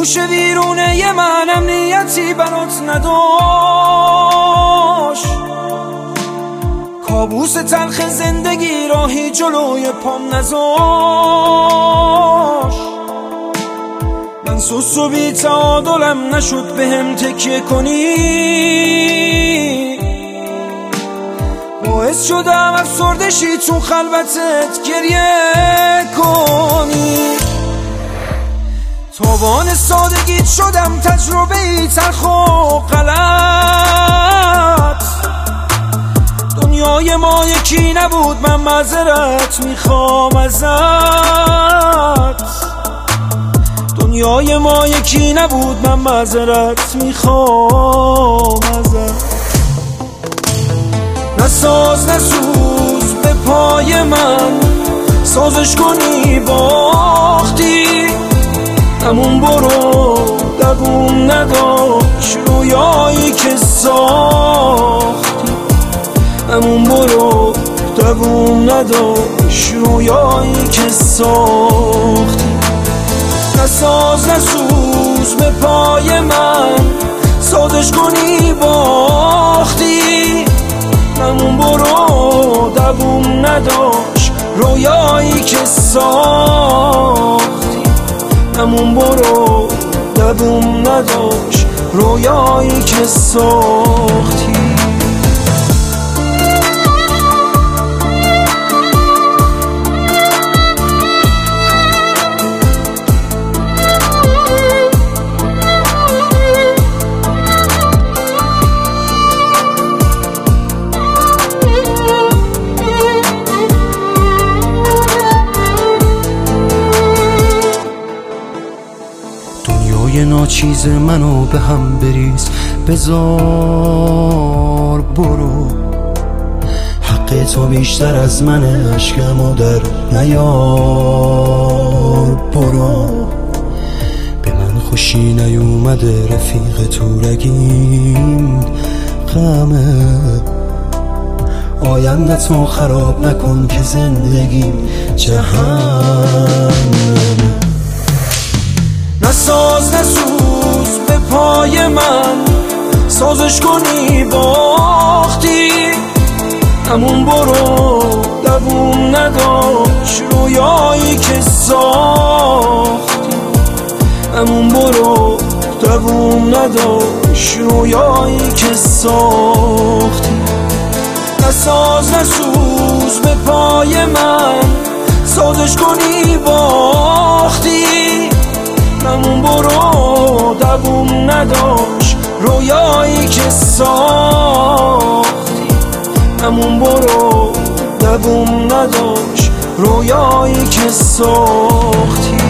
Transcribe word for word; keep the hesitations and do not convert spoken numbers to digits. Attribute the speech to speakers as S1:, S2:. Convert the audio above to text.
S1: گوش ویرونه من امنیتی برات نداشت، کابوس تلخ زندگی راهی جلوی پام نذاشت. من سوس و بی تعادلم نشد بهم تکیه کنی، باعث شدم افسردشی تو خلوتت گریه کنی. تاوان سادگیت شدم تجربه ای تلخ و غلط. دنیای ما یکی نبود، من معذرت میخوام ازت. دنیای ما یکی نبود، من معذرت میخوام ازت. نساز نسوز به پای من، سازش کنی باختی. همون برو دووم نداشت رویایی که ساختی. همون برو دووم نداشت رویایی که ساختی. نساز نسوز به پای من، سازش کنی باختی. همون برو دووم نداشت رویایی که ساختی. همون برو دووم نداشت رویایی که ساختی.
S2: یه ناچیز منو به هم بریز، بذار برو. حق تو بیشتر از منه، عشقمو در نیار برو. به من خوشی نیومده رفیق تو رگیم غمه. آینده‌تو خراب نکن که زندگیم جهنمه.
S1: نساز نسوز به پای من، سازش کنی باختی. همون برو دووم نداشت رویایی که ساختی. همون برو دووم نداشت رویایی که ساختی. نساز نسوز به پای من، سازش کنی باختی. همون برو دووم نداشت رویایی که ساختی. همون برو دووم نداشت رویایی که ساختی.